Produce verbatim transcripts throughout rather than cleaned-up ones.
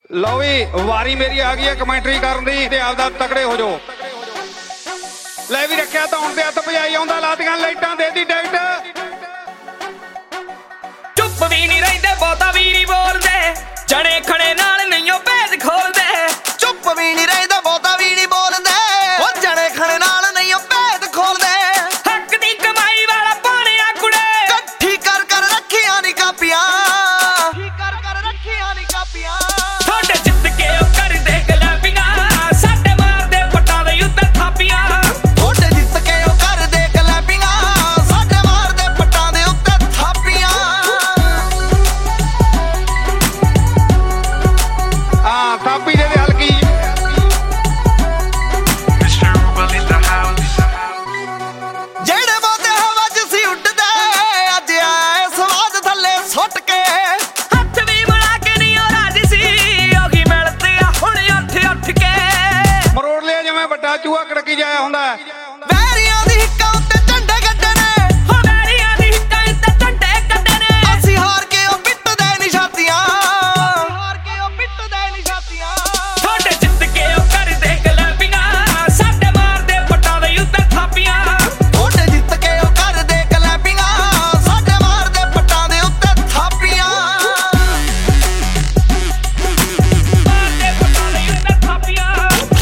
लो भी वारी मेरी आ गई है कमेंटरी करन दी ते आपदा तगड़े हो जाओ। ले भी रखिया धौन ते हत्थ भजाई आउंदा लातियां लाइटां दे दी टिकट। चुप भी नहीं रहिंदे बहुता भी नहीं बोलदे जने खड़े नाल नहीं ओ भेद खोलदे। चुप भी नहीं रहिंदे बहुता भी नहीं बोलदे ओ जने खड़े नाल नहीं ओ भेद खोलदे। हक दी कमाई वाला पाणिया कुड़े कट्ठी कर कर रखियां नी कापियां कट्ठी कर कर रखियां नी कापियां। थोड़े जित के ओ कर दे गलाबियां साडे मार दे पट्टां दे उत्ते थापियां। थोड़े जित के ओ कर दे गलाबियां साडे मार दे पट्टां दे उत्ते थापियां। हां थापी दे दे हल्की जेड़े बोते हवा च सी उड़दे अज आए स्वाद थल्ले सुट के। हथ भी मिला के नहीं ओ राजी सी ओही मिलते आ हुण उठ उठ के। मरोड़ लिया जिवें ਵੱਡਾ ਚੂਹਾ ਕੜਕੀ ਜਾਇਆ ਹੁੰਦਾ। ਵੈਰੀਆਂ ਦੀ ਹਿੱਕਾਂ ਉੱਤੇ ਝੰਡੇ ਗੱਡੇ ਨੇ ਹੋ ਵੈਰੀਆਂ ਦੀ ਹਿੱਕਾਂ ਉੱਤੇ ਝੰਡੇ ਗੱਡੇ ਨੇ। ਅਸੀਂ ਹਾਰ ਕੇ ਉਹ ਪਿੱਟਦੇ ਨੀ ਛਾਤੀਆਂ ਹਾਰ ਕੇ ਉਹ ਪਿੱਟਦੇ ਨੀ ਛਾਤੀਆਂ। ਥੋੜੇ ਜਿੱਤ ਕੇ ਉਹ ਕਰਦੇ ਗਲਾਬੀਆਂ ਸਾਡੇ ਮਾਰਦੇ ਪੱਟਾਂ ਦੇ ਉੱਤੇ ਥਾਪੀਆਂ। ਥੋੜੇ ਜਿੱਤ ਕੇ ਉਹ ਕਰਦੇ ਗਲਾਬੀਆਂ ਸਾਡੇ ਮਾਰਦੇ ਪੱਟਾਂ ਦੇ ਉੱਤੇ ਥਾਪੀਆਂ। ਮਾਰਦੇ ਪੱਟਾਂ ਦੇ ਉੱਤੇ ਥਾਪੀਆਂ।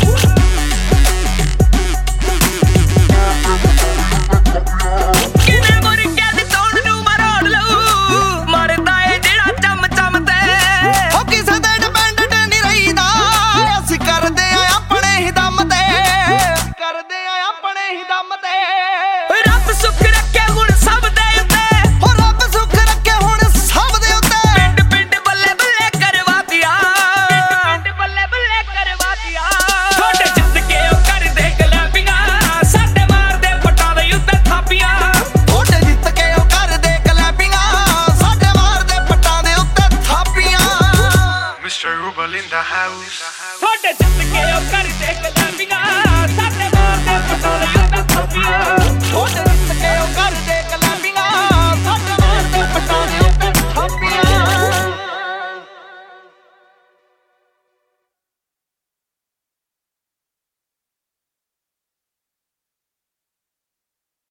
ਕਿਵੇਂ ਮੁਰਗਿਆਂ ਦੀ ਤੋੜ ਨੂੰ ਮਰੋੜ ਲਊ ਮਰਦਾ ਏ ਜਿਹੜਾ ਚਮ ਚਮ ਤੇ। ਉਹ ਕਿਸੇ ਤੇ ਡਿਪੈਂਡੈਂਟ ਨਹੀਂ ਰਹੀਦਾ ਅਸੀਂ ਕਰਦੇ ਆ ਆਪਣੇ ਹੀ ਦਮ ਤੇ ਕਰਦੇ ਆ ਆਪਣੇ ਹੀ ਦਮ ਤੇ। ਰੱਬ ਸੁੱਖ ਰੱਖੇ ਹੁਣ ਸਭ ਦੇ ਉੱਤੇ ਹੋ ਰੱਬ ਸੁੱਖ ਰੱਖੇ ਹੁਣ ਸਭ ਦੇ ਉੱਤੇ। ਪਿੰਡ ਪਿੰਡ ਬੱਲੇ ਬੱਲੇ ਕਰਵਾ ਦਿਆ ਪਿੰਡ ਬੱਲੇ ਬੱਲੇ ਕਰਵਾ ਦਿਆ। ਥੋੜੇ ਜਿੱਤ ਕੇ ਉਹ ਕਰਦੇ ਗਲਾਬੀਆਂ ਸਾਡੇ ਮਾਰਦੇ ਪੱਟਾਂ ਦੇ ਉੱਤੇ ਥਾਪੀਆਂ। ਥੋੜੇ ਜਿੱਤ ਕੇ ਉਹ ਕਰਦੇ ਗਲਾਬੀਆਂ ਸਾਡੇ ਮਾਰਦੇ ਪੱਟਾਂ ਦੇ ਉੱਤੇ ਥਾਪੀਆਂ। Mister Rubel in the house. ਥੋੜੇ ਜਿੱਤ ਕੇ ਉਹ ਕਰਦੇ ਗਲਾਬੀਆਂ ਸਾਡੇ ਮਾਰਦੇ ਪੱਟਾਂ ਦੇ ਉੱਤੇ ਥਾਪੀਆਂ। ਥੋੜੇ ਜਿੱਤ ਕੇ ਉਹ ਕਰਦੇ